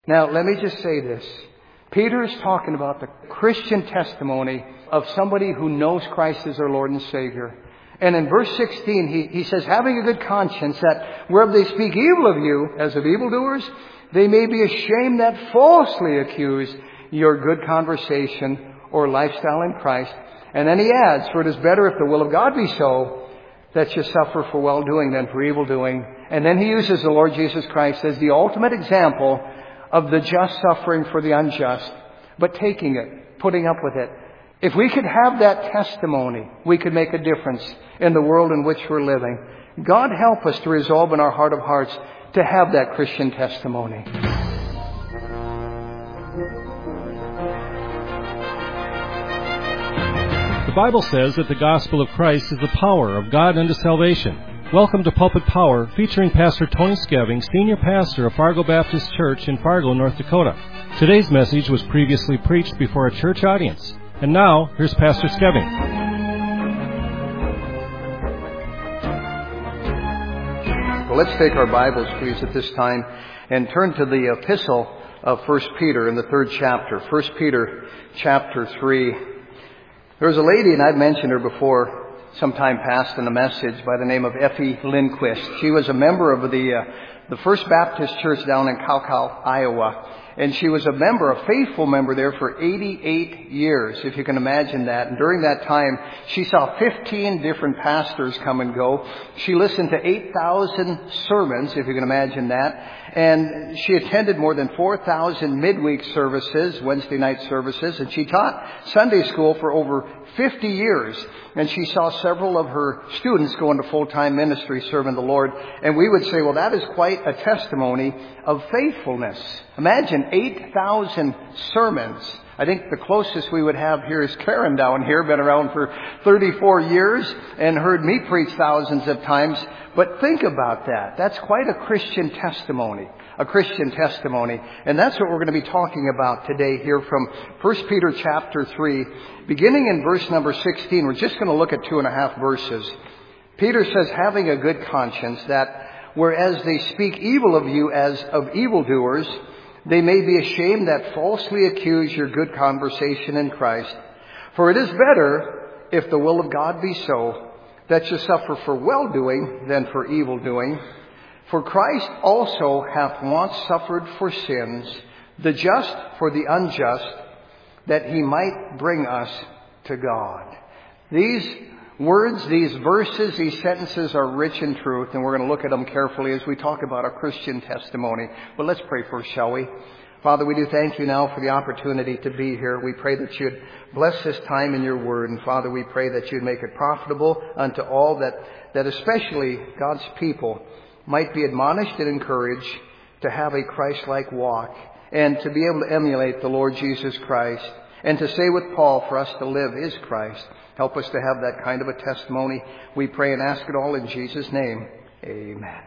Now, let me just say this. Peter is talking about the Christian testimony of somebody who knows Christ as their Lord and Savior. And in verse 16, he says, having a good conscience, that wherever they speak evil of you as of evildoers, they may be ashamed that falsely accuse your good conversation or lifestyle in Christ. And then he adds, for it is better if the will of God be so, that you suffer for well-doing than for evil-doing. And then he uses the Lord Jesus Christ as the ultimate example of the just suffering for the unjust, but taking it, putting up with it. If we could have that testimony, we could make a difference in the world in which we're living. God help us to resolve in our heart of hearts to have that Christian testimony. The Bible says that the gospel of Christ is the power of God unto salvation. Welcome to Pulpit Power, featuring Pastor Tony Skeving, Senior Pastor of Fargo Baptist Church in Fargo, North Dakota. Today's message was previously preached before a church audience. And now, here's Pastor Skeving. Well, let's take our Bibles, please, at this time and turn to the epistle of 1 Peter in the 3rd chapter. 1 Peter chapter 3. There was a lady, and I've mentioned her before, some time past in a message, by the name of Effie Lindquist. She was a member of the First Baptist Church down in Cowcow, Iowa. And she was a faithful member there for 88 years, if you can imagine that. And during that time, she saw 15 different pastors come and go. She listened to 8,000 sermons, if you can imagine that. And she attended more than 4,000 midweek services, Wednesday night services. And she taught Sunday school for over 50 years. And she saw several of her students go into full-time ministry serving the Lord. And we would say, well, that is quite a testimony of faithfulness. Imagine 8,000 sermons. I think the closest we would have here is Karen down here, been around for 34 years and heard me preach thousands of times. But think about that. That's quite a Christian testimony. A Christian testimony. And that's what we're going to be talking about today here from 1 Peter chapter 3. Beginning in verse number 16, we're just going to look at 2.5 verses. Peter says, having a good conscience, that whereas they speak evil of you as of evildoers, they may be ashamed that falsely accuse your good conversation in Christ. For it is better, if the will of God be so, that you suffer for well-doing than for evil-doing. For Christ also hath once suffered for sins, the just for the unjust, that he might bring us to God. These words, these verses, these sentences are rich in truth, and we're going to look at them carefully as we talk about our Christian testimony. But let's pray first, shall we? Father, we do thank you now for the opportunity to be here. We pray that you'd bless this time in your word. And Father, we pray that you'd make it profitable unto all, that especially God's people might be admonished and encouraged to have a Christ-like walk and to be able to emulate the Lord Jesus Christ. And to say with Paul, for us to live is Christ. Help us to have that kind of a testimony. We pray and ask it all in Jesus' name. Amen.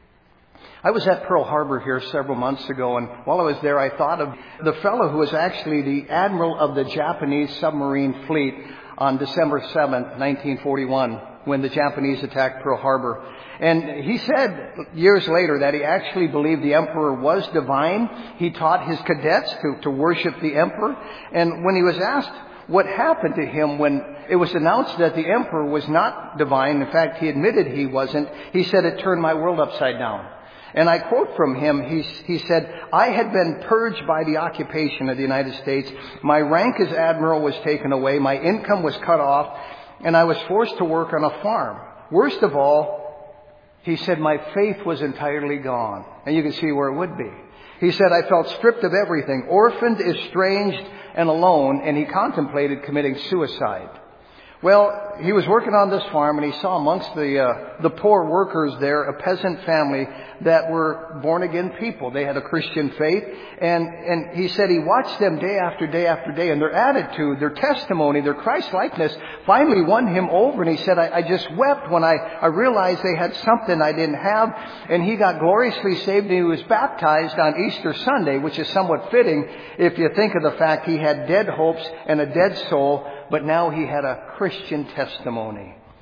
I was at Pearl Harbor here several months ago, and while I was there, I thought of the fellow who was actually the admiral of the Japanese submarine fleet on December 7th, 1941, when the Japanese attacked Pearl Harbor. And he said years later that he actually believed the emperor was divine. He taught his cadets to worship the emperor. And when he was asked what happened to him when it was announced that the emperor was not divine, in fact, he admitted he wasn't, he said, it turned my world upside down. And I quote from him, he said, I had been purged by the occupation of the United States. My rank as admiral was taken away. My income was cut off. And I was forced to work on a farm. Worst of all, he said, my faith was entirely gone. And you can see where it would be. He said, I felt stripped of everything, orphaned, estranged, and alone. And he contemplated committing suicide. Well, he was working on this farm, and he saw amongst the poor workers there a peasant family that were born-again people. They had a Christian faith. And he said he watched them day after day after day, and their attitude, their testimony, their Christ-likeness finally won him over. And he said, I just wept when I realized they had something I didn't have. And he got gloriously saved, and he was baptized on Easter Sunday, which is somewhat fitting if you think of the fact he had dead hopes and a dead soul, but now he had a Christian testimony.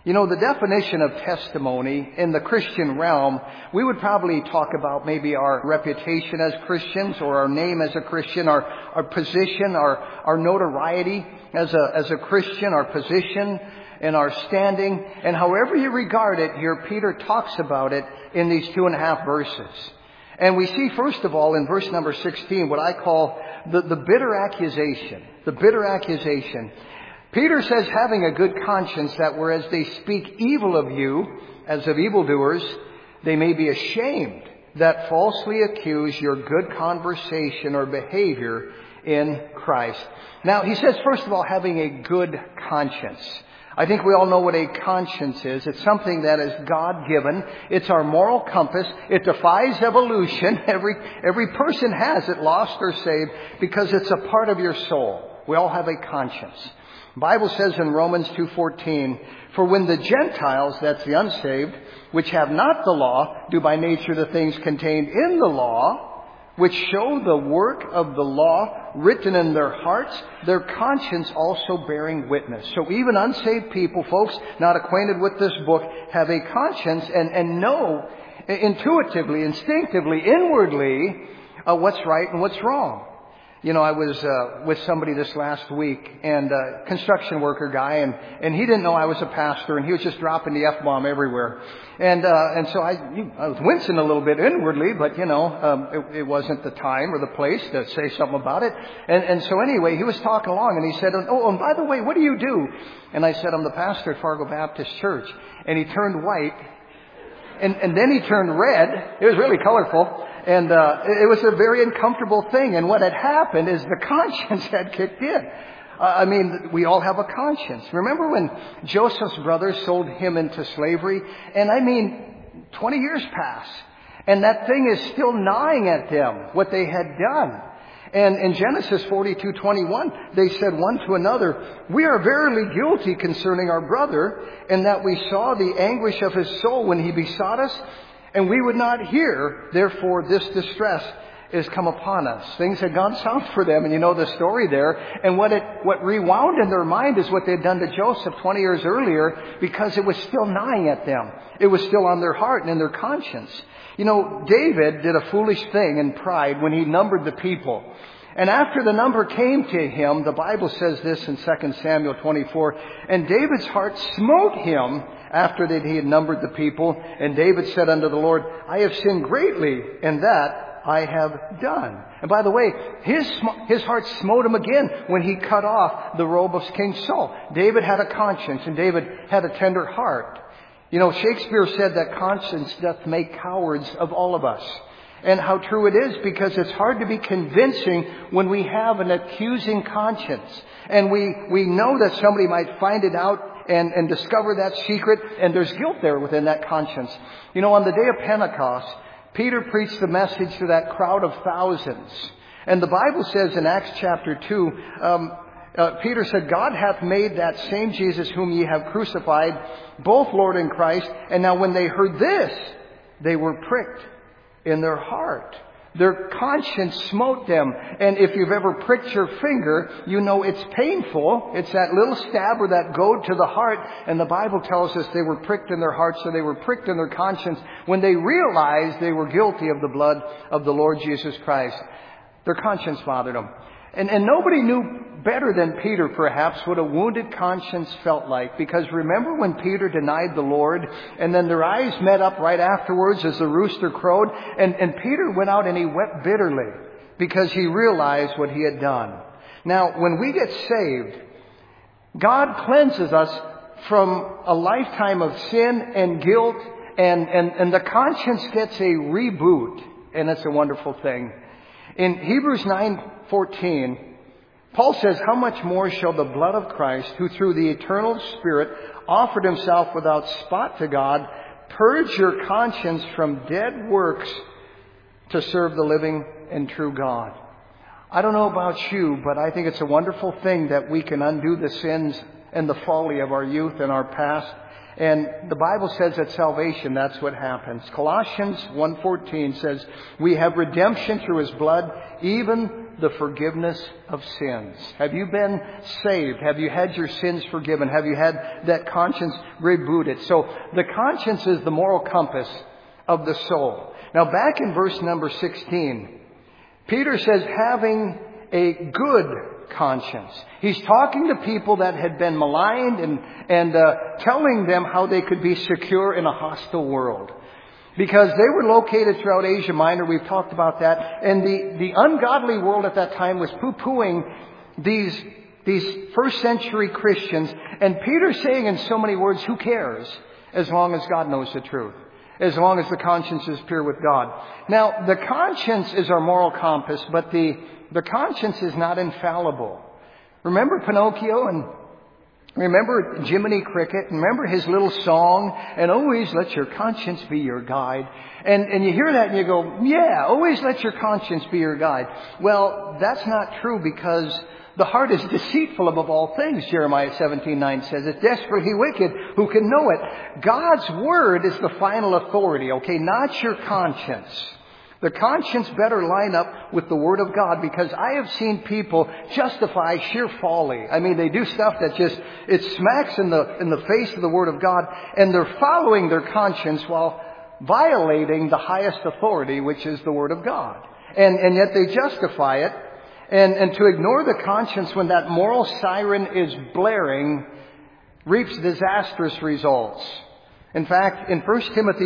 You know, the definition of testimony in the Christian realm, we would probably talk about maybe our reputation as Christians or our name as a Christian, our position, our notoriety as a Christian, our position and our standing. And however you regard it, here Peter talks about it in these 2.5 verses. And we see, first of all, in verse number 16, what I call the bitter accusation. The bitter accusation. Peter says, having a good conscience, that whereas they speak evil of you as of evildoers, they may be ashamed that falsely accuse your good conversation or behavior in Christ. Now, he says, first of all, having a good conscience. I think we all know what a conscience is. It's something that is God-given. It's our moral compass. It defies evolution. Every person has it, lost or saved, because it's a part of your soul. We all have a conscience. The Bible says in Romans 2:14, for when the Gentiles, that's the unsaved, which have not the law, do by nature the things contained in the law, which show the work of the law written in their hearts, their conscience also bearing witness. So even unsaved people, folks not acquainted with this book, have a conscience and know intuitively, instinctively, inwardly what's right and what's wrong. You know, I was with somebody this last week, and a construction worker guy, and he didn't know I was a pastor, and he was just dropping the F-bomb everywhere. And so I was wincing a little bit inwardly, but, you know, it wasn't the time or the place to say something about it. And so anyway, he was talking along, and he said, oh, and by the way, what do you do? And I said, I'm the pastor at Fargo Baptist Church. And he turned white, and then he turned red. It was really colorful. And it was a very uncomfortable thing. And what had happened is the conscience had kicked in. I mean, we all have a conscience. Remember when Joseph's brothers sold him into slavery? And I mean, 20 years passed. And that thing is still gnawing at them, what they had done. And in Genesis 42:21, they said one to another, we are verily guilty concerning our brother, in that we saw the anguish of his soul when he besought us, and we would not hear, therefore this distress is come upon us. Things had gone south for them, and you know the story there. And what rewound in their mind is what they had done to Joseph 20 years earlier, because it was still gnawing at them. It was still on their heart and in their conscience. You know, David did a foolish thing in pride when he numbered the people. And after the number came to him, the Bible says this in 2 Samuel 24, and David's heart smote him after that he had numbered the people. And David said unto the Lord, I have sinned greatly in that I have done. And by the way, his heart smote him again when he cut off the robe of King Saul. David had a conscience, and David had a tender heart. You know, Shakespeare said that conscience doth make cowards of all of us. And how true it is, because it's hard to be convincing when we have an accusing conscience. And we know that somebody might find it out and discover that secret, and there's guilt there within that conscience. You know, on the day of Pentecost, Peter preached the message to that crowd of thousands. And the Bible says in Acts chapter 2, Peter said, God hath made that same Jesus whom ye have crucified, both Lord and Christ. And now when they heard this, they were pricked in their heart. Their conscience smote them. And if you've ever pricked your finger, you know it's painful. It's that little stab or that goad to the heart. And the Bible tells us they were pricked in their hearts, so they were pricked in their conscience when they realized they were guilty of the blood of the Lord Jesus Christ. Their conscience bothered them. And nobody knew better than Peter, perhaps, what a wounded conscience felt like. Because remember when Peter denied the Lord, and then their eyes met up right afterwards as the rooster crowed, and Peter went out and he wept bitterly because he realized what he had done. Now, when we get saved, God cleanses us from a lifetime of sin and guilt, and the conscience gets a reboot, and it's a wonderful thing. In Hebrews 9:14, Paul says, how much more shall the blood of Christ, who through the eternal Spirit offered himself without spot to God, purge your conscience from dead works to serve the living and true God. I don't know about you, but I think it's a wonderful thing that we can undo the sins and the folly of our youth and our past. And the Bible says at salvation, that's what happens. Colossians 1:14 says, we have redemption through his blood, even the forgiveness of sins. Have you been saved? Have you had your sins forgiven? Have you had that conscience rebooted? So the conscience is the moral compass of the soul. Now back in verse number 16, Peter says having a good conscience. He's talking to people that had been maligned and telling them how they could be secure in a hostile world. Because they were located throughout Asia Minor. We've talked about that. And the ungodly world at that time was poo-pooing these first century Christians. And Peter's saying in so many words, who cares as long as God knows the truth? As long as the conscience is pure with God. Now, the conscience is our moral compass, but the conscience is not infallible. Remember Pinocchio and remember Jiminy Cricket? Remember his little song? And always let your conscience be your guide. And you hear that and you go, yeah, always let your conscience be your guide. Well, that's not true because the heart is deceitful above all things, Jeremiah 17:9 says. It's desperately wicked. Who can know it? God's Word is the final authority, okay? Not your conscience. The conscience better line up with the Word of God, because I have seen people justify sheer folly. I mean, they do stuff that just, it smacks in the face of the Word of God, and they're following their conscience while violating the highest authority, which is the Word of God. And yet they justify it. And to ignore the conscience when that moral siren is blaring reaps disastrous results. In fact, in 1 Timothy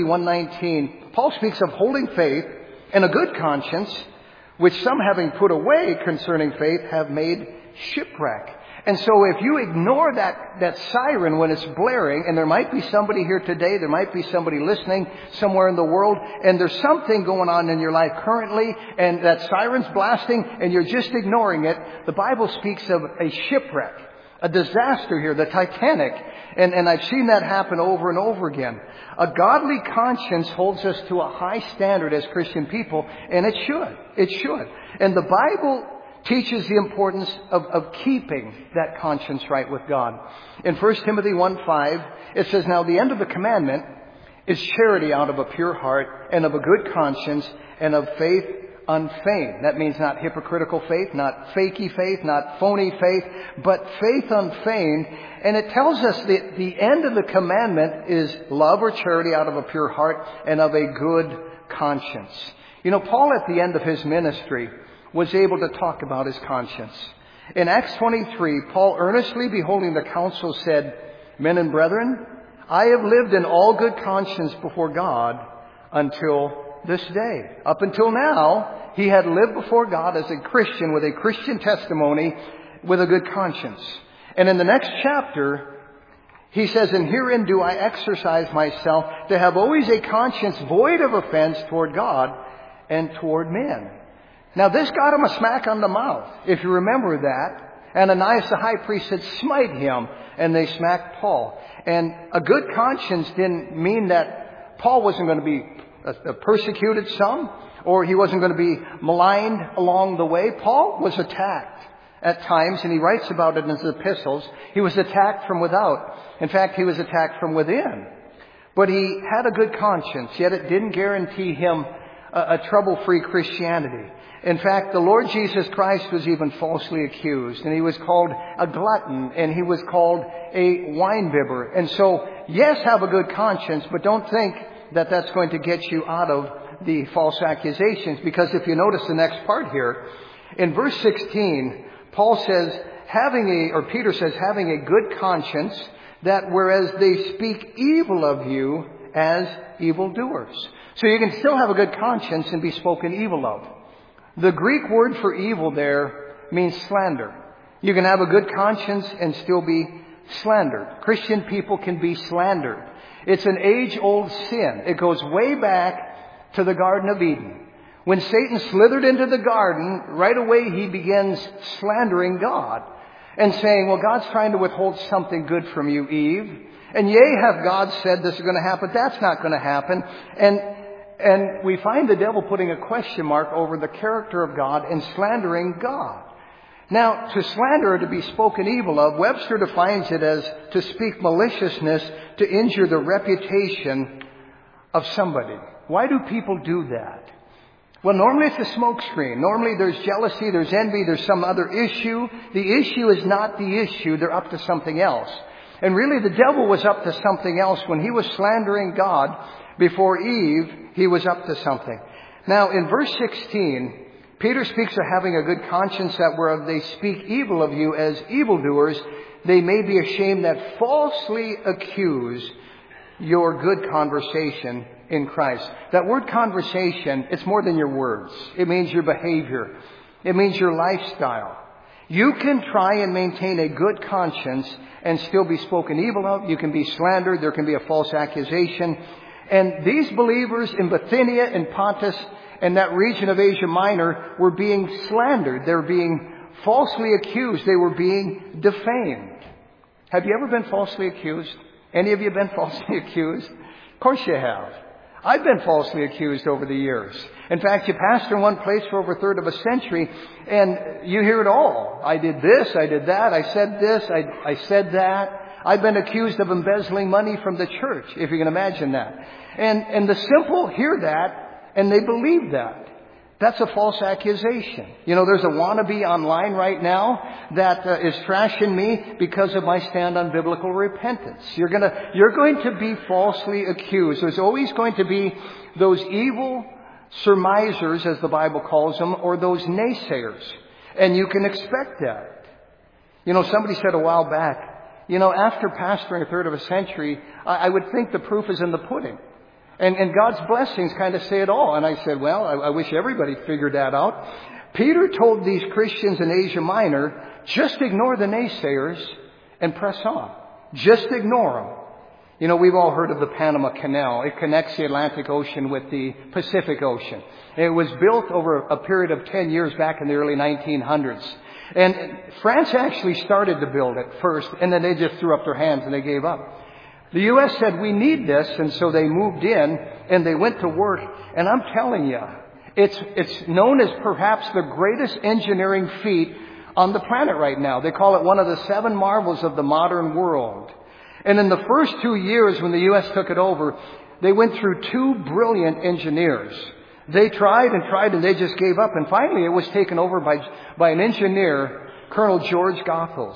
1:19, Paul speaks of holding faith and a good conscience, which some having put away concerning faith have made shipwreck. And so if you ignore that siren when it's blaring, and there might be somebody here today, there might be somebody listening somewhere in the world, and there's something going on in your life currently, and that siren's blasting, and you're just ignoring it, the Bible speaks of a shipwreck, a disaster here, the Titanic. And I've seen that happen over and over again. A godly conscience holds us to a high standard as Christian people, and it should. It should. And the Bible teaches the importance of keeping that conscience right with God. In 1 Timothy 1:5, it says, now the end of the commandment is charity out of a pure heart and of a good conscience and of faith unfeigned. That means not hypocritical faith, not fakey faith, not phony faith, but faith unfeigned. And it tells us that the end of the commandment is love or charity out of a pure heart and of a good conscience. You know, Paul at the end of his ministry was able to talk about his conscience. In Acts 23, Paul, earnestly beholding the council, said, men and brethren, I have lived in all good conscience before God until this day. Up until now, he had lived before God as a Christian with a Christian testimony with a good conscience. And in the next chapter, he says, and herein do I exercise myself to have always a conscience void of offense toward God and toward men. Now this got him a smack on the mouth, if you remember that. Ananias the high priest said, smite him, and they smacked Paul. And a good conscience didn't mean that Paul wasn't going to be persecuted some, or he wasn't going to be maligned along the way. Paul was attacked at times, and he writes about it in his epistles. He was attacked from without. In fact, he was attacked from within. But he had a good conscience, yet it didn't guarantee him a trouble-free Christianity. In fact, the Lord Jesus Christ was even falsely accused, and he was called a glutton, and he was called a winebibber. And so, yes, have a good conscience, but don't think that that's going to get you out of the false accusations. Because if you notice the next part here, in verse 16, Paul says, Peter says, having a good conscience, that whereas they speak evil of you as evildoers. So you can still have a good conscience and be spoken evil of. The Greek word for evil there means slander. You can have a good conscience and still be slandered. Christian people can be slandered. It's an age-old sin. It goes way back to the Garden of Eden. When Satan slithered into the garden, right away he begins slandering God and saying, well, God's trying to withhold something good from you, Eve. And yea, have God said this is going to happen? That's not going to happen. And we find the devil putting a question mark over the character of God and slandering God. Now, to slander or to be spoken evil of, Webster defines it as to speak maliciousness to injure the reputation of somebody. Why do people do that? Well, normally it's a smokescreen. Normally there's jealousy, there's envy, there's some other issue. The issue is not the issue. They're up to something else. And really the devil was up to something else. When he was slandering God before Eve, he was up to something. Now, in verse 16, Peter speaks of having a good conscience, that whereof they speak evil of you as evildoers, they may be ashamed that falsely accuse your good conversation in Christ. That word conversation, it's more than your words. It means your behavior. It means your lifestyle. You can try and maintain a good conscience and still be spoken evil of. You can be slandered. There can be a false accusation. And these believers in Bithynia and Pontus and that region of Asia Minor were being slandered. They were being falsely accused. They were being defamed. Have you ever been falsely accused? Any of you been falsely accused? Of course you have. I've been falsely accused over the years. In fact, you pastor in one place for over a third of a century, and you hear it all. I did this, I did that, I said this, I said that. I've been accused of embezzling money from the church, if you can imagine that. And the simple hear that, and they believe that. That's a false accusation. You know, there's a wannabe online right now that is trashing me because of my stand on biblical repentance. You're going to be falsely accused. There's always going to be those evil surmisers, as the Bible calls them, or those naysayers. And you can expect that. You know, somebody said a while back, you know, after pastoring a third of a century, I would think the proof is in the pudding. And God's blessings kind of say it all. And I said, well, I wish everybody figured that out. Peter told these Christians in Asia Minor, just ignore the naysayers and press on. Just ignore them. You know, we've all heard of the Panama Canal. It connects the Atlantic Ocean with the Pacific Ocean. It was built over a period of 10 years back in the early 1900s. And France actually started to build it first, and then they just threw up their hands and they gave up. The U.S. said, we need this, and so they moved in, and they went to work. And I'm telling you, it's known as perhaps the greatest engineering feat on the planet right now. They call it one of the 7 marvels of the modern world. And in the first 2 years when the U.S. took it over, they went through 2 brilliant engineers. They tried and tried, and they just gave up. And finally, it was taken over by an engineer, Colonel George Goethals.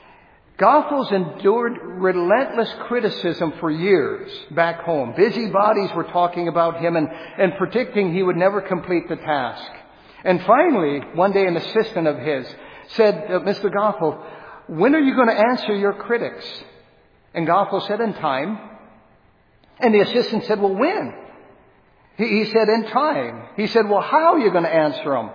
Goethals endured relentless criticism for years back home. Busybodies were talking about him and predicting he would never complete the task. And finally, one day an assistant of his said, Mr. Goethals, when are you going to answer your critics? And Goethals said, in time. And the assistant said, well, when? He said, in time. He said, well, how are you going to answer them?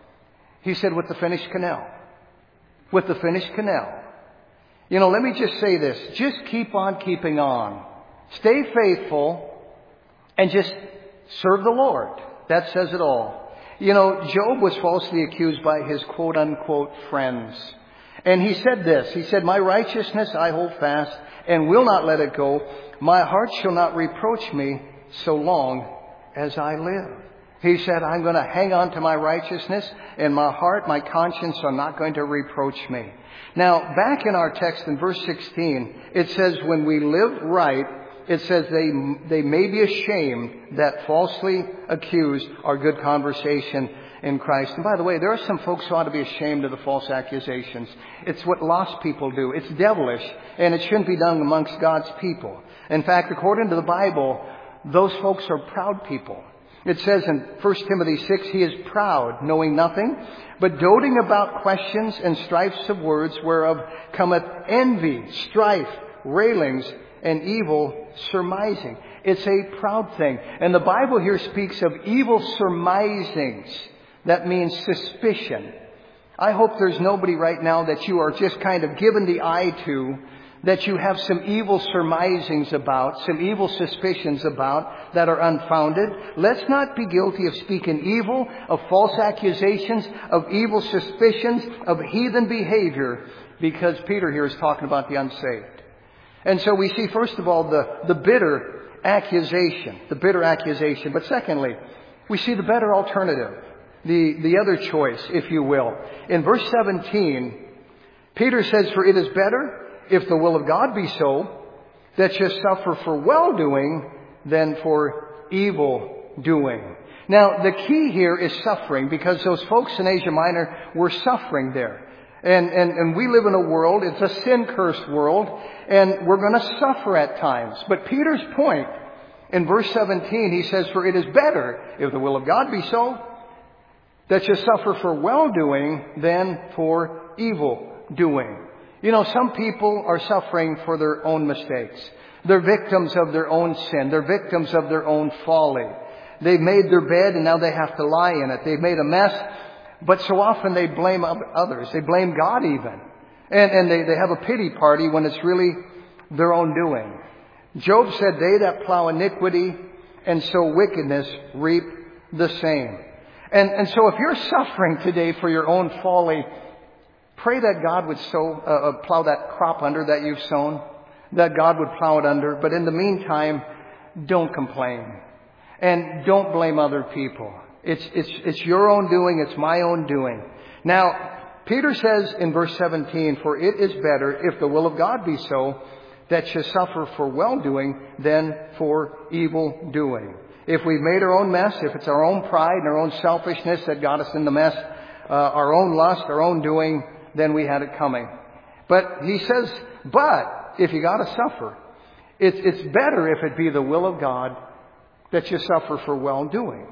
He said, with the finished canal. With the finished canal. You know, let me just say this. Just keep on keeping on. Stay faithful and just serve the Lord. That says it all. You know, Job was falsely accused by his quote-unquote friends. And he said this. He said, my righteousness I hold fast and will not let it go. My heart shall not reproach me so long as I live. He said, I'm going to hang on to my righteousness, and my heart, my conscience are not going to reproach me. Now, back in our text in verse 16, it says, when we live right, it says they may be ashamed that falsely accuse our good conversation in Christ. And by the way, there are some folks who ought to be ashamed of the false accusations. It's what lost people do. It's devilish, and it shouldn't be done amongst God's people. In fact, according to the Bible, those folks are proud people. It says in 1 Timothy 6, he is proud, knowing nothing, but doting about questions and strifes of words, whereof cometh envy, strife, railings, and evil surmising. It's a proud thing. And the Bible here speaks of evil surmisings. That means suspicion. I hope there's nobody right now that you are just kind of given the eye to, that you have some evil surmisings about, some evil suspicions about that are unfounded. Let's not be guilty of speaking evil, of false accusations, of evil suspicions, of heathen behavior, because Peter here is talking about the unsaved. And so we see, first of all, the bitter accusation, But secondly, we see the better alternative, the other choice, if you will. In verse 17, Peter says, for it is better, if the will of God be so, that you suffer for well-doing than for evil doing. Now, the key here is suffering, because those folks in Asia Minor were suffering there. And we live in a world, it's a sin-cursed world, and we're going to suffer at times. But Peter's point in verse 17, he says, "For it is better, if the will of God be so, that you suffer for well-doing than for evil-doing." You know, some people are suffering for their own mistakes. They're victims of their own sin. They're victims of their own folly. They've made their bed and now they have to lie in it. They've made a mess, but so often they blame others. They blame God even. And they have a pity party when it's really their own doing. Job said, "They that plow iniquity and sow wickedness reap the same." And so if you're suffering today for your own folly, pray that God would plow that crop under that you've sown, that God would plow it under. But in the meantime, don't complain. And don't blame other people. It's your own doing. It's my own doing. Now, Peter says in verse 17, "For it is better, if the will of God be so, that you suffer for well-doing than for evil-doing." If we've made our own mess, if it's our own pride and our own selfishness that got us in the mess, our own lust, our own doing, then we had it coming. But he says, but if you got to suffer, it's better if it be the will of God that you suffer for well-doing.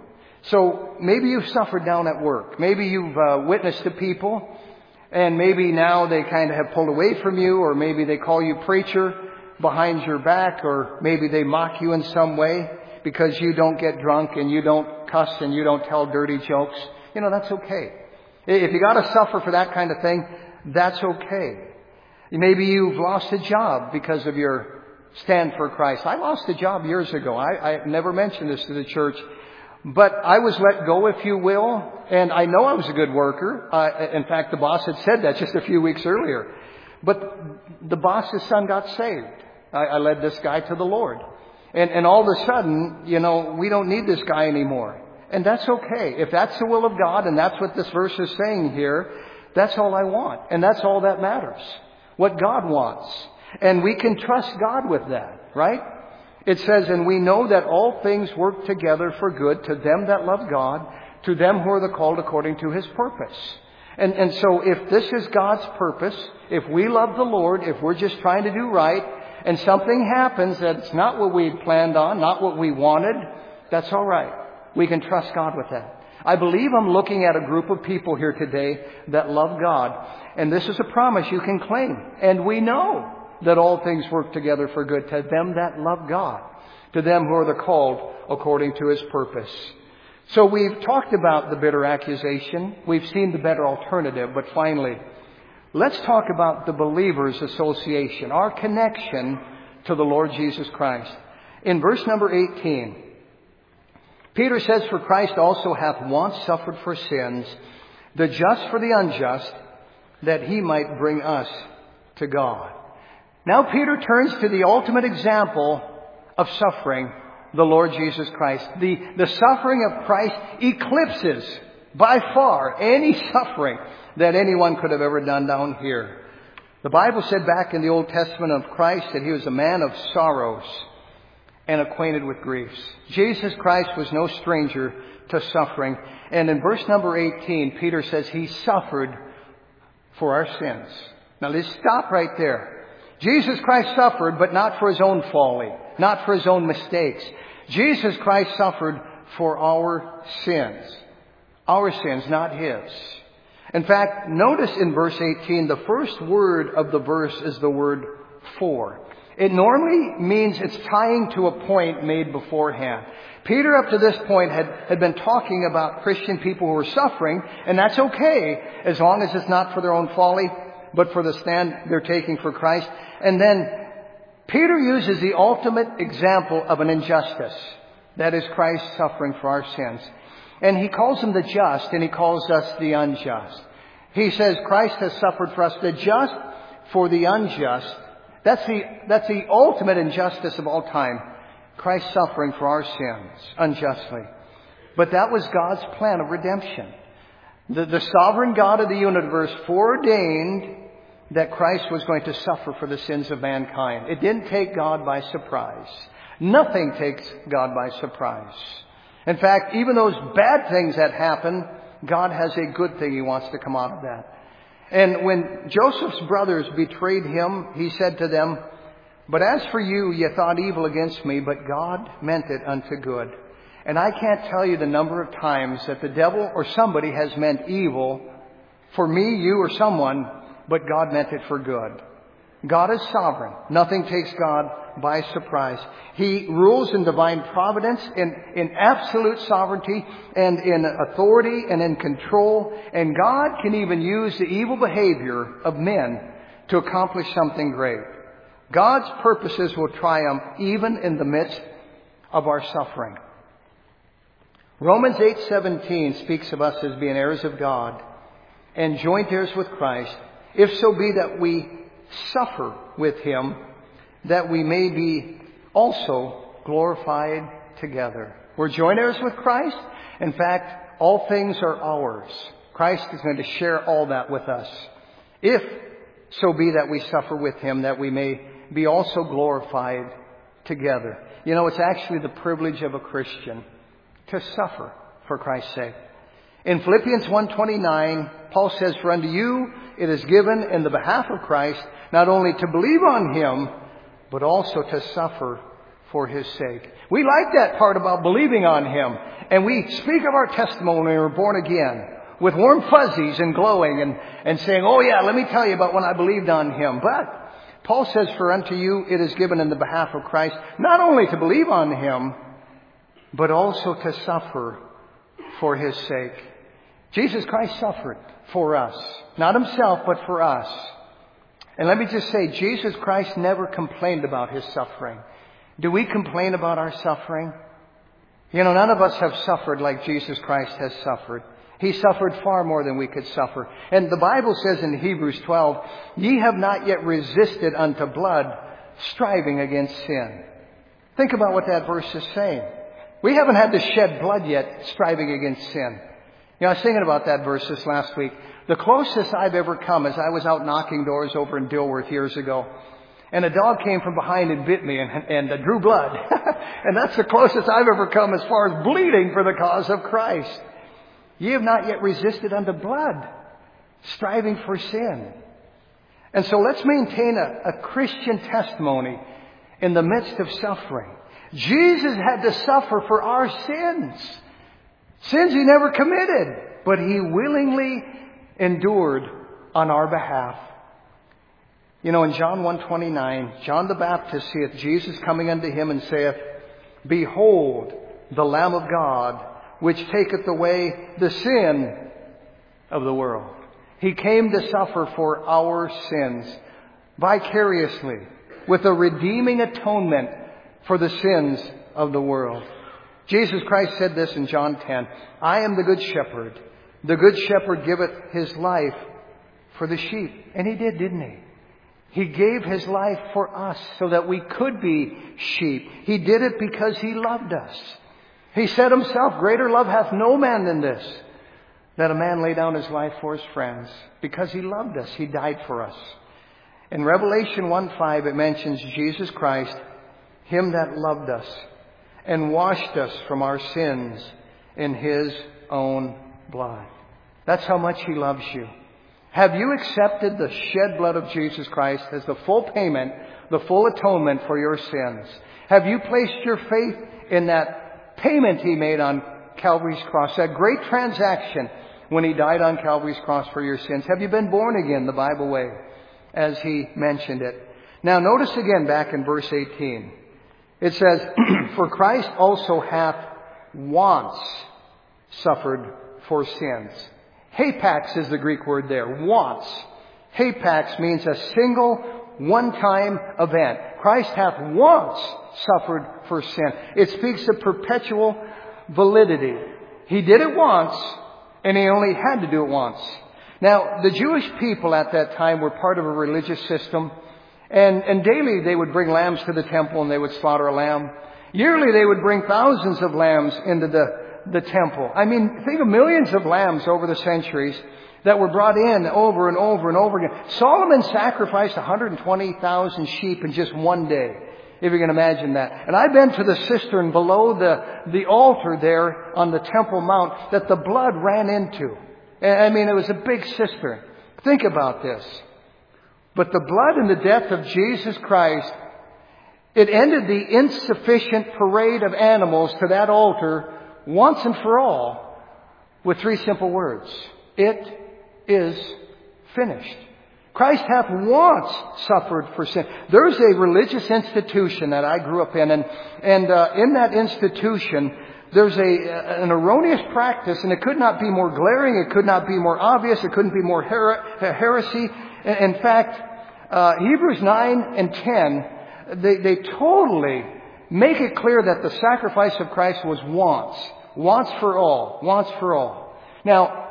So maybe you've suffered down at work. Maybe you've witnessed to people, and maybe now they kind of have pulled away from you, or maybe they call you preacher behind your back, or maybe they mock you in some way because you don't get drunk and you don't cuss and you don't tell dirty jokes. You know, that's okay. If you got to suffer for that kind of thing, that's okay. Maybe you've lost a job because of your stand for Christ. I lost a job years ago. I never mentioned this to the church, but I was let go, if you will, and I know I was a good worker. In fact, the boss had said that just a few weeks earlier. But the boss's son got saved. I led this guy to the Lord. And all of a sudden, you know, we don't need this guy anymore. And that's okay. If that's the will of God, and that's what this verse is saying here, that's all I want. And that's all that matters. What God wants. And we can trust God with that, right? It says, "And we know that all things work together for good to them that love God, to them who are the called according to His purpose." And so if this is God's purpose, if we love the Lord, if we're just trying to do right, and something happens that's not what we planned on, not what we wanted, that's all right. We can trust God with that. I believe I'm looking at a group of people here today that love God. And this is a promise you can claim. And we know that all things work together for good to them that love God, to them who are the called according to His purpose. So we've talked about the bitter accusation. We've seen the better alternative. But finally, let's talk about the believer's association, our connection to the Lord Jesus Christ. In verse number 18, Peter says, "For Christ also hath once suffered for sins, the just for the unjust, that He might bring us to God." Now Peter turns to the ultimate example of suffering, the Lord Jesus Christ. The suffering of Christ eclipses by far any suffering that anyone could have ever done down here. The Bible said back in the Old Testament of Christ that He was a man of sorrows and acquainted with griefs. Jesus Christ was no stranger to suffering. And in verse number 18, Peter says He suffered for our sins. Now let's stop right there. Jesus Christ suffered, but not for His own folly, not for His own mistakes. Jesus Christ suffered for our sins. Our sins, not His. In fact, notice in verse 18, the first word of the verse is the word "for." It normally means it's tying to a point made beforehand. Peter, up to this point, had been talking about Christian people who were suffering, and that's okay as long as it's not for their own folly, but for the stand they're taking for Christ. And then Peter uses the ultimate example of an injustice. That is Christ suffering for our sins. And he calls them the just, and he calls us the unjust. He says Christ has suffered for us, the just for the unjust. That's the ultimate injustice of all time. Christ suffering for our sins unjustly. But that was God's plan of redemption. The sovereign God of the universe foreordained that Christ was going to suffer for the sins of mankind. It didn't take God by surprise. Nothing takes God by surprise. In fact, even those bad things that happen, God has a good thing He wants to come out of that. And when Joseph's brothers betrayed him, he said to them, "But as for you, ye thought evil against me, but God meant it unto good." And I can't tell you the number of times that the devil or somebody has meant evil for me, you, or someone, but God meant it for good. God is sovereign. Nothing takes God by surprise. He rules in divine providence, in absolute sovereignty, and in authority, and in control. And God can even use the evil behavior of men to accomplish something great. God's purposes will triumph even in the midst of our suffering. Romans 8:17 speaks of us as being heirs of God and joint heirs with Christ, if so be that we suffer with Him, that we may be also glorified together. We're joint heirs with Christ. In fact, all things are ours. Christ is going to share all that with us. If so be that we suffer with Him, that we may be also glorified together. You know, it's actually the privilege of a Christian to suffer for Christ's sake. In Philippians 1:29, Paul says, "For unto you it is given in the behalf of Christ, not only to believe on Him, but also to suffer for His sake." We like that part about believing on Him. And we speak of our testimony when we were born again with warm fuzzies and glowing and saying, "Oh yeah, let me tell you about when I believed on Him." But Paul says, "For unto you it is given in the behalf of Christ, not only to believe on Him, but also to suffer for His sake." Jesus Christ suffered for us. Not Himself, but for us. And let me just say, Jesus Christ never complained about His suffering. Do we complain about our suffering? You know, none of us have suffered like Jesus Christ has suffered. He suffered far more than we could suffer. And the Bible says in Hebrews 12, "Ye have not yet resisted unto blood, striving against sin." Think about what that verse is saying. We haven't had to shed blood yet, striving against sin. You know, I was thinking about that verse this last week. The closest I've ever come is I was out knocking doors over in Dilworth years ago. And a dog came from behind and bit me and drew blood. And that's the closest I've ever come as far as bleeding for the cause of Christ. Ye have not yet resisted unto blood, striving for sin. And so let's maintain a Christian testimony in the midst of suffering. Jesus had to suffer for our sins. Sins He never committed, but He willingly endured on our behalf. You know, in John 1:29, John the Baptist seeth Jesus coming unto him and saith, "Behold, the Lamb of God, which taketh away the sin of the world." He came to suffer for our sins vicariously with a redeeming atonement for the sins of the world. Jesus Christ said this in John 10, "I am the good shepherd. The good shepherd giveth his life for the sheep." And He did, didn't He? He gave His life for us so that we could be sheep. He did it because He loved us. He said Himself, "Greater love hath no man than this, that a man lay down his life for his friends." Because He loved us, He died for us. In Revelation 1:5, it mentions Jesus Christ, Him that loved us and washed us from our sins in His own blood. That's how much He loves you. Have you accepted the shed blood of Jesus Christ as the full payment, the full atonement for your sins? Have you placed your faith in that payment He made on Calvary's cross, that great transaction when He died on Calvary's cross for your sins? Have you been born again the Bible way, as He mentioned it? Now notice again back in verse 18. It says, "For Christ also hath once suffered for sins." Hapax is the Greek word there. Once. Hapax means a single, one-time event. Christ hath once suffered for sin. It speaks of perpetual validity. He did it once, and He only had to do it once. Now, the Jewish people at that time were part of a religious system. And daily they would bring lambs to the temple and they would slaughter a lamb. Yearly they would bring thousands of lambs into the temple. I mean, think of millions of lambs over the centuries that were brought in over and over and over again. Solomon sacrificed 120,000 sheep in just one day. if you can imagine that. And I've been to the cistern below the altar there on the Temple Mount that the blood ran into. I mean, it was a big cistern. Think about this. But the blood and the death of Jesus Christ, it ended the insufficient parade of animals to that altar once and for all with 3 simple words. It is finished. Christ hath once suffered for sin. There's a religious institution that I grew up in, and in that institution, there's an erroneous practice, and it could not be more glaring, it could not be more obvious, it couldn't be more heresy. In fact, Hebrews 9 and 10, they totally make it clear that the sacrifice of Christ was once for all. Now,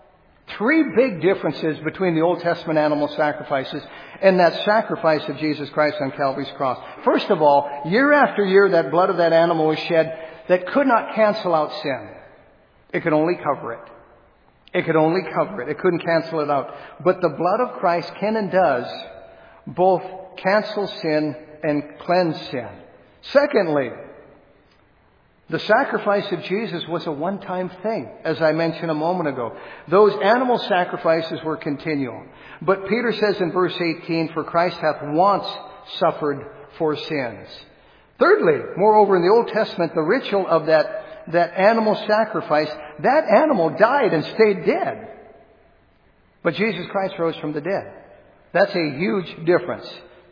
3 big differences between the Old Testament animal sacrifices and that sacrifice of Jesus Christ on Calvary's cross. First of all, year after year, that blood of that animal was shed that could not cancel out sin. It could only cover it. It couldn't cancel it out. But the blood of Christ can and does both cancel sin and cleanse sin. Secondly, the sacrifice of Jesus was a one-time thing, as I mentioned a moment ago. Those animal sacrifices were continual. But Peter says in verse 18, for Christ hath once suffered for sins. Thirdly, moreover, in the Old Testament, the ritual of that animal sacrifice, that animal died and stayed dead. But Jesus Christ rose from the dead. That's a huge difference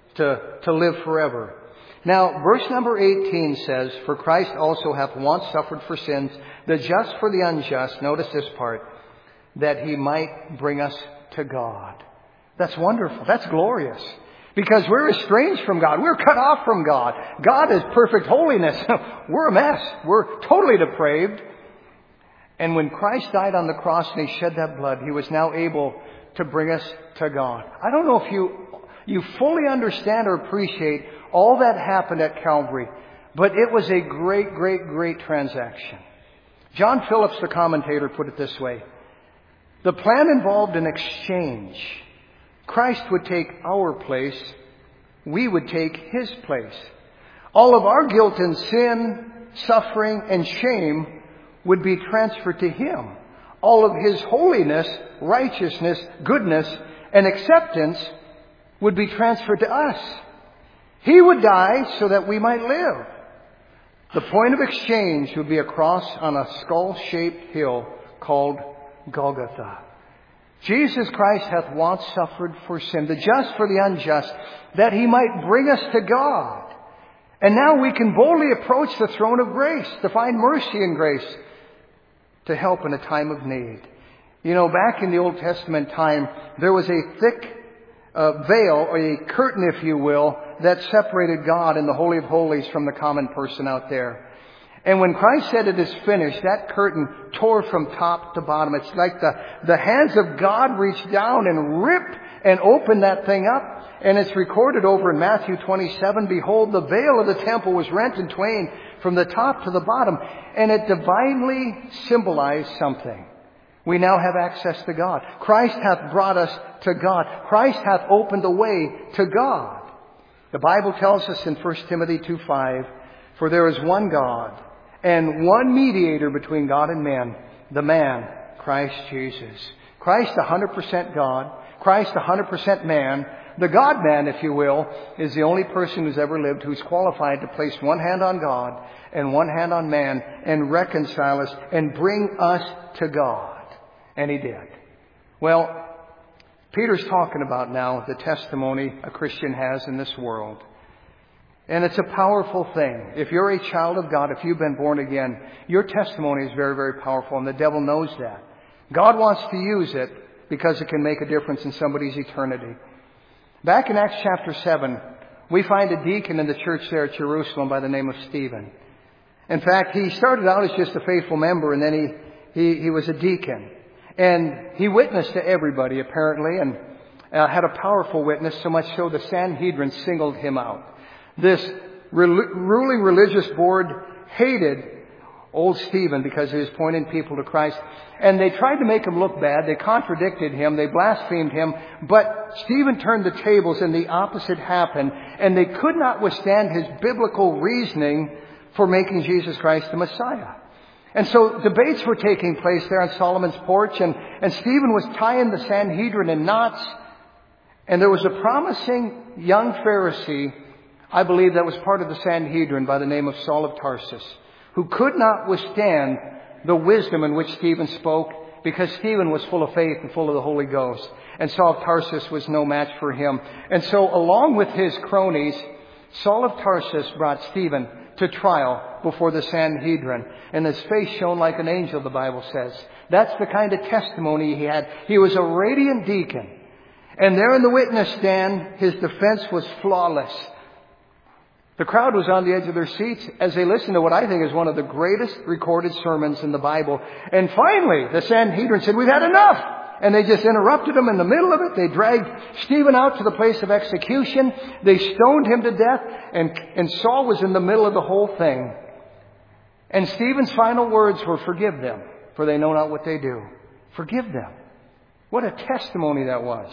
to live forever. Now, verse number 18 says, for Christ also hath once suffered for sins, the just for the unjust, notice this part, that he might bring us to God. That's wonderful. That's glorious. Because we're estranged from God. We're cut off from God. God is perfect holiness. We're a mess. We're totally depraved. And when Christ died on the cross and he shed that blood, he was now able to bring us to God. I don't know if you fully understand or appreciate all that happened at Calvary, but it was a great, great, great transaction. John Phillips, the commentator, put it this way. The plan involved an exchange. Christ would take our place. We would take his place. All of our guilt and sin, suffering, and shame would be transferred to him. All of his holiness, righteousness, goodness, and acceptance would be transferred to us. He would die so that we might live. The point of exchange would be a cross on a skull-shaped hill called Golgotha. Jesus Christ hath once suffered for sin, the just for the unjust, that he might bring us to God. And now we can boldly approach the throne of grace to find mercy and grace to help in a time of need. You know, back in the Old Testament time, there was a thick veil, or a curtain, if you will, that separated God in the Holy of Holies from the common person out there. And when Christ said it is finished, that curtain tore from top to bottom. It's like the hands of God reached down and ripped and opened that thing up. And it's recorded over in Matthew 27, behold, the veil of the temple was rent in twain from the top to the bottom. And it divinely symbolized something. We now have access to God. Christ hath brought us to God. Christ hath opened the way to God. The Bible tells us in 1 Timothy 2:5, for there is one God and one mediator between God and men, the man, Christ Jesus. Christ 100% God, Christ 100% man. The God-man, if you will, is the only person who's ever lived who's qualified to place one hand on God and one hand on man and reconcile us and bring us to God. And he did. Well, Peter's talking about now the testimony a Christian has in this world. And it's a powerful thing. If you're a child of God, if you've been born again, your testimony is very, very powerful, and the devil knows that. God wants to use it because it can make a difference in somebody's eternity. Back in Acts chapter 7, we find a deacon in the church there at Jerusalem by the name of Stephen. In fact, he started out as just a faithful member, and then he was a deacon. And he witnessed to everybody, apparently, and had a powerful witness, so much so the Sanhedrin singled him out. This ruling religious board hated old Stephen, because he was pointing people to Christ. And they tried to make him look bad. They contradicted him. They blasphemed him. But Stephen turned the tables and the opposite happened. And they could not withstand his biblical reasoning for making Jesus Christ the Messiah. And so debates were taking place there on Solomon's porch. And Stephen was tying the Sanhedrin in knots. And there was a promising young Pharisee, I believe that was part of the Sanhedrin, by the name of Saul of Tarsus, who could not withstand the wisdom in which Stephen spoke, because Stephen was full of faith and full of the Holy Ghost. And Saul of Tarsus was no match for him. And so along with his cronies, Saul of Tarsus brought Stephen to trial before the Sanhedrin. And his face shone like an angel, the Bible says. That's the kind of testimony he had. He was a radiant deacon. And there in the witness stand, his defense was flawless. The crowd was on the edge of their seats as they listened to what I think is one of the greatest recorded sermons in the Bible. And finally, the Sanhedrin said, "We've had enough." And they just interrupted him in the middle of it. They dragged Stephen out to the place of execution. They stoned him to death. And Saul was in the middle of the whole thing. And Stephen's final words were, "Forgive them, for they know not what they do." Forgive them. What a testimony that was.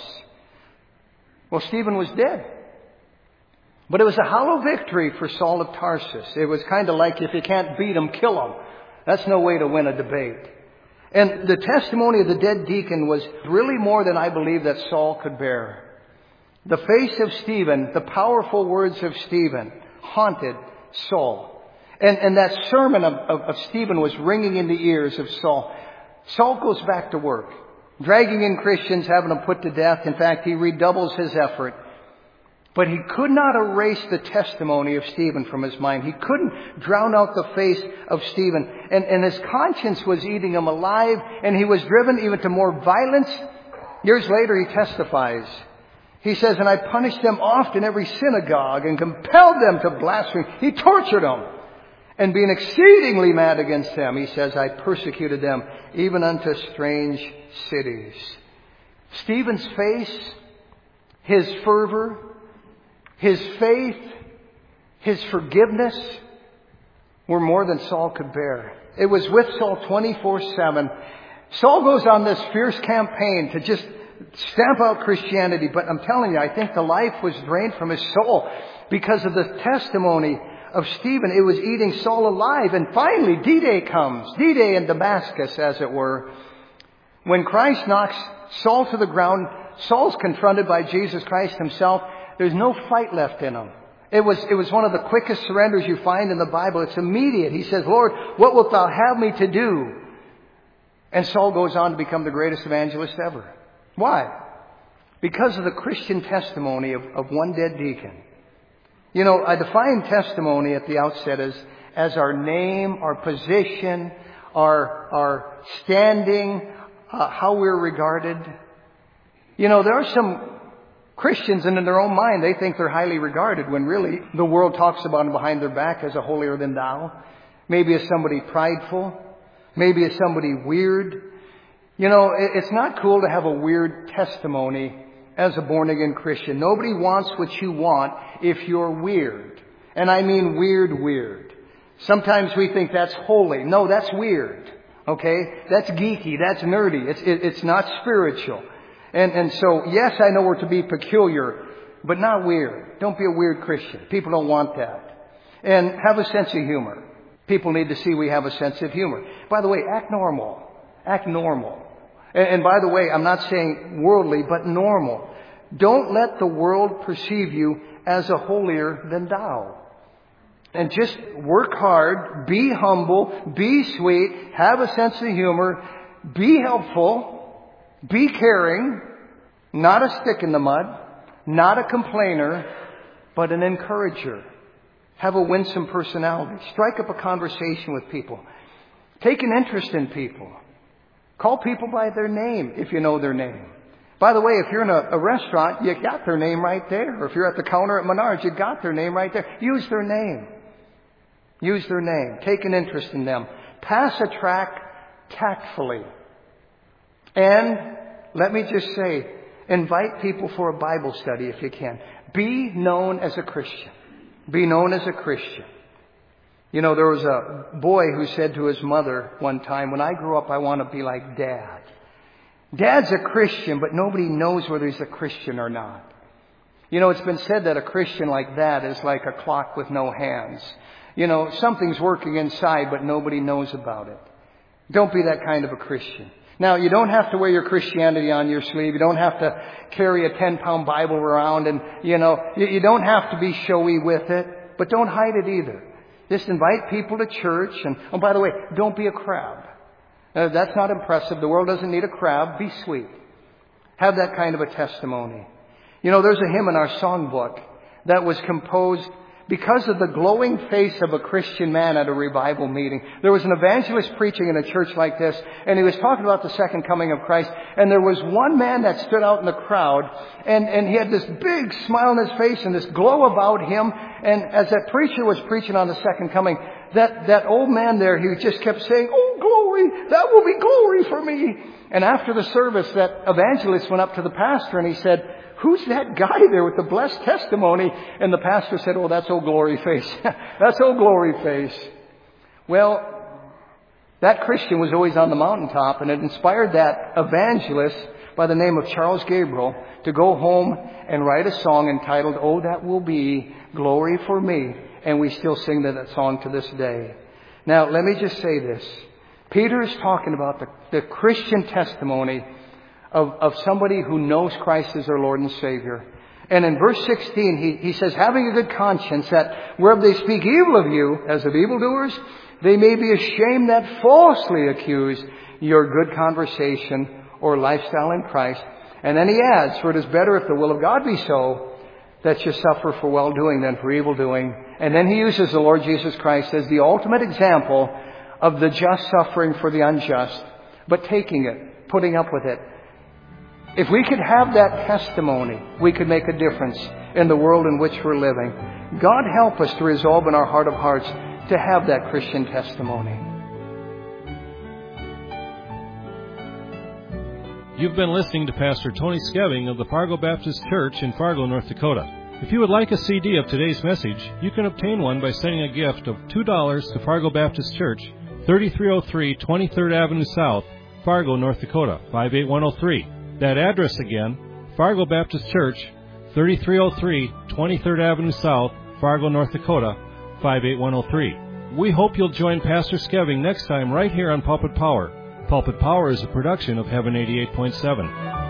Well, Stephen was dead. But it was a hollow victory for Saul of Tarsus. It was kind of like, if you can't beat him, kill him. That's no way to win a debate. And the testimony of the dead deacon was really more than I believe that Saul could bear. The face of Stephen, the powerful words of Stephen, haunted Saul. And that sermon of Stephen was ringing in the ears of Saul. Saul goes back to work, dragging in Christians, having them put to death. In fact, he redoubles his effort. But he could not erase the testimony of Stephen from his mind. He couldn't drown out the face of Stephen. And his conscience was eating him alive, and he was driven even to more violence. Years later, he testifies. He says, "And I punished them oft in every synagogue and compelled them to blaspheme." He tortured them. "And being exceedingly mad against them," he says, "I persecuted them even unto strange cities." Stephen's face, his fervor, his faith, his forgiveness were more than Saul could bear. It was with Saul 24/7. Saul goes on this fierce campaign to just stamp out Christianity. But I'm telling you, I think the life was drained from his soul because of the testimony of Stephen. It was eating Saul alive. And finally, D-Day comes. D-Day in Damascus, as it were. When Christ knocks Saul to the ground, Saul's confronted by Jesus Christ himself. There's no fight left in him. It was one of the quickest surrenders you find in the Bible. It's immediate. He says, "Lord, what wilt thou have me to do?" And Saul goes on to become the greatest evangelist ever. Why? Because of the Christian testimony of one dead deacon. You know, I define testimony at the outset as our name, our position, our standing, how we're regarded. You know, there are some Christians, and in their own mind, they think they're highly regarded when really the world talks about them behind their back as a holier than thou. Maybe as somebody prideful. Maybe as somebody weird. You know, it's not cool to have a weird testimony as a born-again Christian. Nobody wants what you want if you're weird. And I mean weird. Sometimes we think that's holy. No, that's weird. Okay? That's geeky. That's nerdy. It's not spiritual. And so, yes, I know we're to be peculiar, but not weird. Don't be a weird Christian. People don't want that. And have a sense of humor. People need to see we have a sense of humor. By the way, act normal. Act normal. And by the way, I'm not saying worldly, but normal. Don't let the world perceive you as a holier than thou. And just work hard, be humble, be sweet, have a sense of humor, be helpful, be caring, not a stick in the mud, not a complainer, but an encourager. Have a winsome personality. Strike up a conversation with people. Take an interest in people. Call people by their name if you know their name. By the way, if you're in a restaurant, you got their name right there. Or if you're at the counter at Menards, you got their name right there. Use their name. Use their name. Take an interest in them. Pass a tract tactfully. And let me just say, invite people for a Bible study if you can. Be known as a Christian. Be known as a Christian. You know, there was a boy who said to his mother one time, when I grow up, I want to be like Dad. Dad's a Christian, but nobody knows whether he's a Christian or not. You know, it's been said that a Christian like that is like a clock with no hands. You know, something's working inside, but nobody knows about it. Don't be that kind of a Christian. Now, you don't have to wear your Christianity on your sleeve. You don't have to carry a 10-pound Bible around, and, you know, you don't have to be showy with it, but don't hide it either. Just invite people to church, and, oh, by the way, don't be a crab. That's not impressive. The world doesn't need a crab. Be sweet. Have that kind of a testimony. You know, there's a hymn in our songbook that was composed because of the glowing face of a Christian man at a revival meeting. There was an evangelist preaching in a church like this, and he was talking about the second coming of Christ, and there was one man that stood out in the crowd, and he had this big smile on his face and this glow about him, and as that preacher was preaching on the second coming, that old man there, he just kept saying, "Oh, glory, that will be glory for me." And after the service, that evangelist went up to the pastor and he said, "Who's that guy there with the blessed testimony?" And the pastor said, "Oh, that's old Glory Face." That's old Glory Face. Well, that Christian was always on the mountaintop, and it inspired that evangelist by the name of Charles Gabriel to go home and write a song entitled, "Oh, that will be glory for me." And we still sing that song to this day. Now, let me just say this. Peter is talking about the Christian testimony of somebody who knows Christ as their Lord and Savior. And in verse 16, he says, having a good conscience, that wherever they speak evil of you, as of evildoers, they may be ashamed that falsely accuse your good conversation or lifestyle in Christ. And then he adds, for it is better if the will of God be so, that you suffer for well-doing than for evil-doing. And then he uses the Lord Jesus Christ as the ultimate example of the just suffering for the unjust, but taking it, putting up with it. If we could have that testimony, we could make a difference in the world in which we're living. God help us to resolve in our heart of hearts to have that Christian testimony. You've been listening to Pastor Tony Skeving of the Fargo Baptist Church in Fargo, North Dakota. If you would like a CD of today's message, you can obtain one by sending a gift of $2 to Fargo Baptist Church, 3303 23rd Avenue South, Fargo, North Dakota, 58103. That address again, Fargo Baptist Church, 3303 23rd Avenue South, Fargo, North Dakota, 58103. We hope you'll join Pastor Skeving next time right here on Pulpit Power. Pulpit Power is a production of Heaven 88.7.